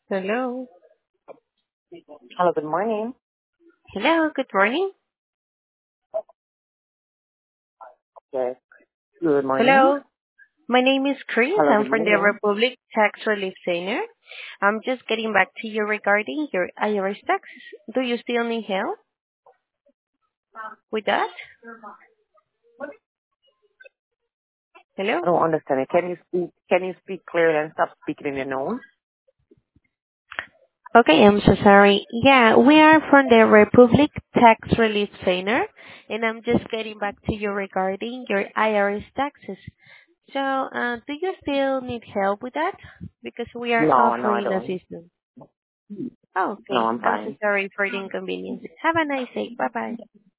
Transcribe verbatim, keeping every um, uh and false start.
Hello. Hello, good morning. Hello, good morning. Yes, good morning. Hello. My name is Chris. Hello, I'm good from the morning. Republic Tax Relief Center. I'm just getting back to you regarding your I R S taxes. Do you still need help with that? I Hello. don't understand it. Can you speak? Can you speak clearly and stop speaking in your nose? Okay, I'm so sorry. Yeah, we are from the Republic Tax Relief Center, and I'm just getting back to you regarding your I R S taxes. So, uh, do you still need help with that? Because we are No, no, I offering don't. assistance. Oh, No, okay. I'm I'm so fine. sorry for the inconvenience. Have a nice day. Bye-bye.